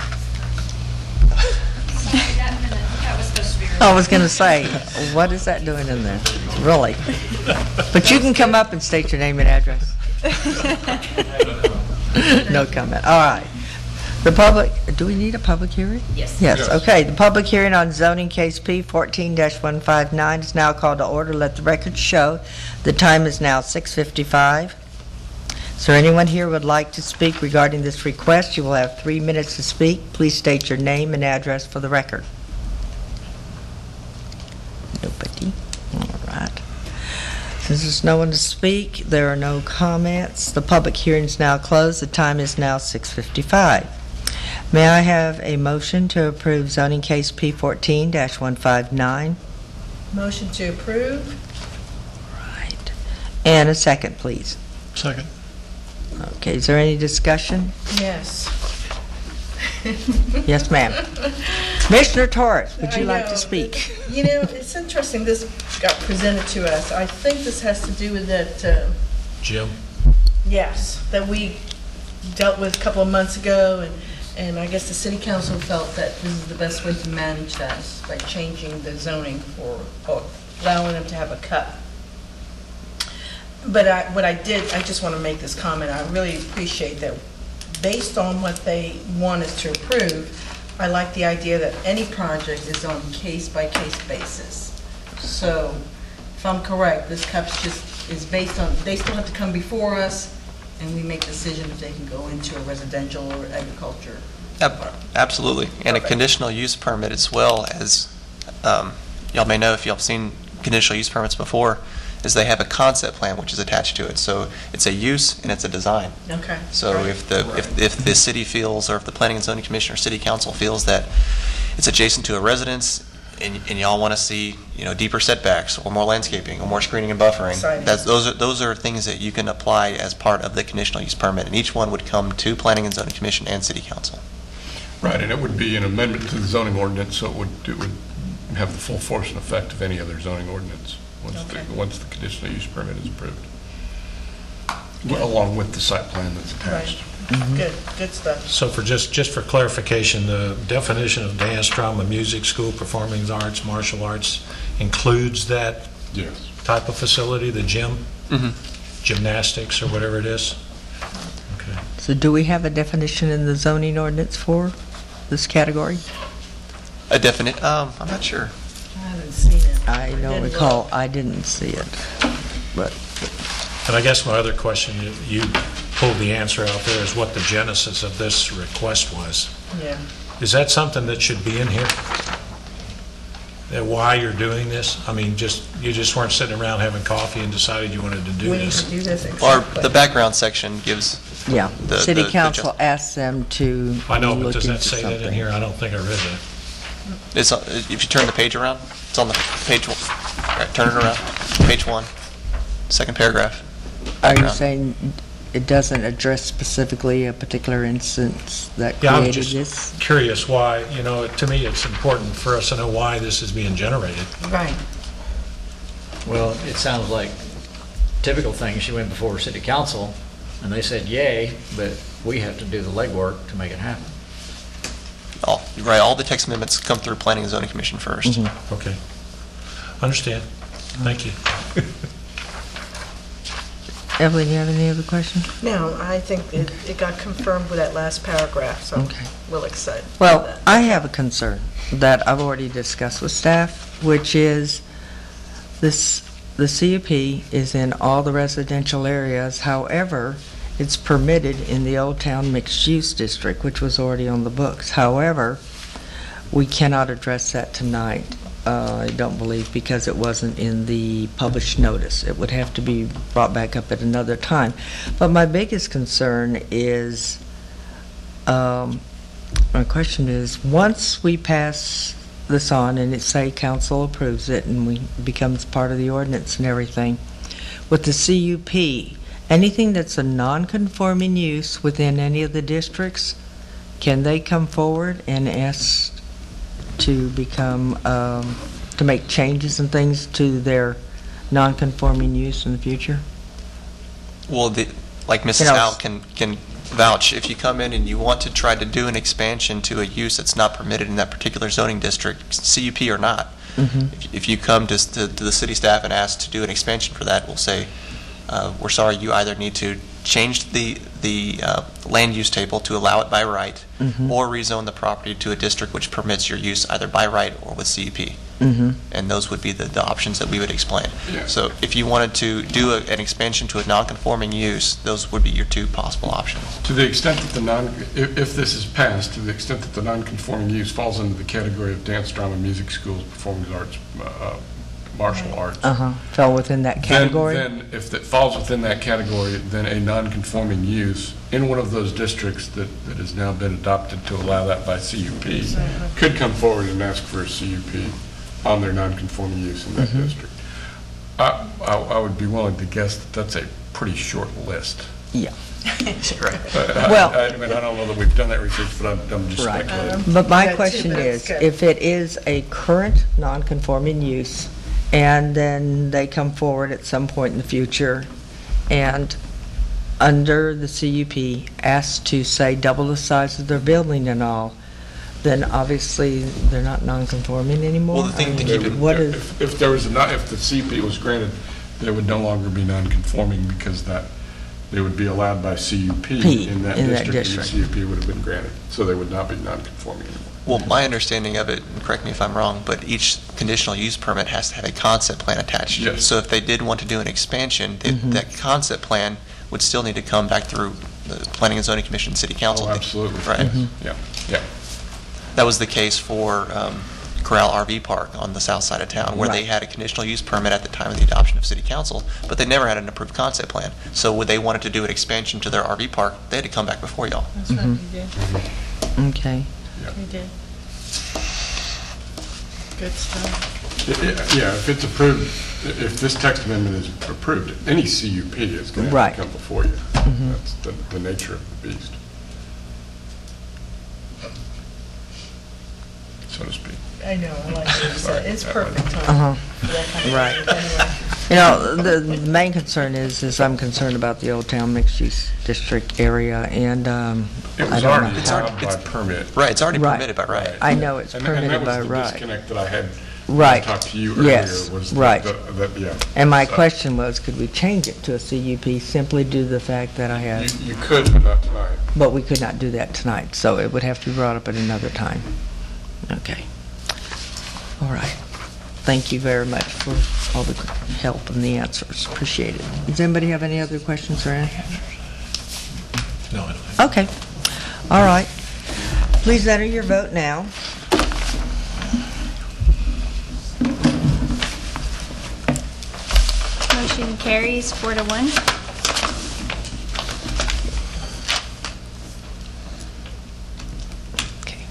I was going to say, what is that doing in there? Really? But you can come up and state your name and address. No comment. All right. The public, do we need a public hearing? Yes. Yes, Yes. okay. The public hearing on zoning case P fourteen dash one five nine is now called to order. Let the record show the time is now six fifty-five. Is there anyone here who would like to speak regarding this request? You will have three minutes to speak. Please state your name and address for the record. Nobody? All right. Since there's no one to speak, there are no comments. The public hearing is now closed. The time is now six fifty-five. May I have a motion to approve zoning case P fourteen dash one five nine? Motion to approve. Right. And a second, please. Second. Okay, is there any discussion? Yes. Yes, ma'am. Commissioner Torres, would you I like know. to speak? You know, it's interesting, this got presented to us. I think this has to do with that, uh, Jim? yes, that we dealt with a couple of months ago, and, and I guess the city council felt that this is the best way to manage that, is by changing the zoning for, or allowing them to have a cut. But I, what I did, I just want to make this comment, I really appreciate that, based on what they want us to approve, I like the idea that any project is on case-by-case basis. So, if I'm correct, this cup's just, is based on, they still have to come before us, and we make decisions if they can go into a residential or agriculture. Ab- Absolutely. And a Perfect. conditional use permit as well, as um, y'all may know if y'all have seen conditional use permits before, is they have a concept plan which is attached to it. So it's a use and it's a design. Okay. So Right. if the if, if the city feels, or if the Planning and Zoning Commission or City Council feels that it's adjacent to a residence, and, and y'all want to see, you know, deeper setbacks or more landscaping or more screening and buffering, Exciting. that's, those are those are things that you can apply as part of the conditional use permit, and each one would come to Planning and Zoning Commission and City Council. Right, and it would be an amendment to the zoning ordinance, so it would, it would have the full force and effect of any other zoning ordinance, once Okay. the, once the conditional use permit is approved. Well, along with the site plan that's attached. Right. Good, good stuff. So for just, just for clarification, the definition of dance, drama, music, school, performing arts, martial arts includes that Yes. type of facility, the gym, Mm-hmm. gymnastics, or whatever it is? Okay. So do we have a definition in the zoning ordinance for this category? A definite, um, I'm not sure. I haven't seen it. I don't didn't recall, look. I didn't see it, but And I guess my other question, you- you pulled the answer out there, is what the genesis of this request was. Yeah. Is that something that should be in here? That why you're doing this? I mean, just, you just weren't sitting around having coffee and decided you wanted to do We need this? to do this, Or exactly. the background section gives, yeah. The- City the- the council ju- asked them to I know, but look does that into say that in something. here? I don't think I read that. it's, on- if you turn the page around, it's on the page, one. All right, turn it around, page one, second paragraph. Are you Background. saying it doesn't address specifically a particular instance that Yeah, I'm created just this? curious why, you know, to me, it's important for us to know why this is being generated. Right. Well, it sounds like typical thing, she went before city council, and they said yay, but we have to do the legwork to make it happen. All, right, all the text amendments come through Planning and Zoning Commission first. Mhm. Okay. Understand. Thank you. Evelyn, you have any other questions? No, I think it, it got confirmed with that last paragraph, so I'm Okay. real excited. about Well, that. I have a concern that I've already discussed with staff, which is this, the C U P is in all the residential areas. However, it's permitted in the Old Town Mixed Use District, which was already on the books. However, we cannot address that tonight, uh, I don't believe, because it wasn't in the published notice. It would have to be brought back up at another time. But my biggest concern is, um, my question is, once we pass this on and it say council approves it and we it becomes part of the ordinance and everything, with the C U P, anything that's a non-conforming use within any of the districts, can they come forward and ask to become, um, to make changes and things to their non-conforming use in the future? Well, the, like Missus You know, Howe can, can vouch, if you come in and you want to try to do an expansion to a use that's not permitted in that particular zoning district, C U P or not, Mhm. if, if you come to, to, to the city staff and ask to do an expansion for that, we'll say, uh, we're sorry, you either need to change the, the uh, land use table to allow it by right, Mhm. or rezone the property to a district which permits your use either by right or with C U P. Mhm. And those would be the, the options that we would explain. Yeah. So if you wanted to do a, an expansion to a non-conforming use, those would be your two possible options. To the extent that the non, if, if this is passed, to the extent that the non-conforming use falls into the category of dance, drama, music schools, performing arts, uh, martial arts. Uh-huh, fell within that then- category? Then, if it falls within that category, then a non-conforming use in one of those districts that, that has now been adopted to allow that by C U P could come forward and ask for a C U P on their non-conforming use in that Mhm. district. I, I I would be willing to guess that that's a pretty short list. Yeah. Right. I- Well- I I mean, I don't know that we've done that research, but I'm I'm just Right. speculating. But my Yeah, too, question but is, it's good. if it is a current non-conforming use, and then they come forward at some point in the future, and under the C U P asked to, say, double the size of their building and all, then obviously they're not non-conforming anymore? Well, the thing I to mean, keep in- What is, If if there was, a non- if the C U P was granted, they would no longer be non-conforming because that, they would be allowed by C U P P in that in that district, and the district. C U P would have been granted, so they would not be non-conforming anymore. Well, my understanding of it, and correct me if I'm wrong, but each conditional use permit has to have a concept plan attached. Yes. So if they did want to do an expansion, they- Mhm. that concept plan would still need to come back through the Planning and Zoning Commission, and City Council. Oh, absolutely. Right. Mhm. Yeah, yeah. That was the case for um, Corral R V Park on the south side of town, where they Right. had a conditional use permit at the time of the adoption of City Council, but they never had an approved concept plan. So when they wanted to do an expansion to their R V park, they had to come back before y'all. That's right, Mhm. you did. okay. You did. Good stuff. I- I- Yeah, if it's approved, i- if this text amendment is approved, any C U P is going to Right. have to come before you. Mhm. That's the, the nature of the beast, so to speak. I know, I like what you said. It's perfect time Uh-huh. for that kind of Right. thing, anyway. You know, the, the main concern is, is I'm concerned about the Old Town Mixed Use District area, and um, It I was don't already know. allowed by permit. Right, it's already Right. permitted by right. I know it's And- and permitted by that was the right. disconnect that I had when I Right. talked to you earlier. Yes, was right. that- that- yeah. And my So, question was, could we change it to a C U P simply due to the fact that I have, You you could, but not tonight. but we could not do that tonight, so it would have to be brought up at another time. Okay. All right. Thank you very much for all the help and the answers. Appreciate it. Does anybody have any other questions or anything? No, I don't. Okay. All right. Please enter your vote now. Motion carries four to one. Okay.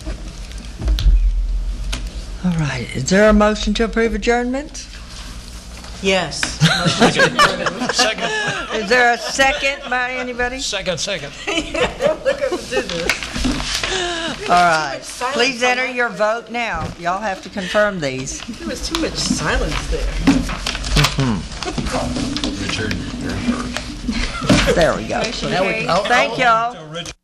All right. Is there a motion to approve adjournment? Yes. Second, Is there a second by anybody? second, second. Look at us do this. All right. silence Please on enter that your one. vote now. Y'all have to confirm these. There was too much silence there. Richard, you're in charge. There we go. Motion carries. Thank y'all.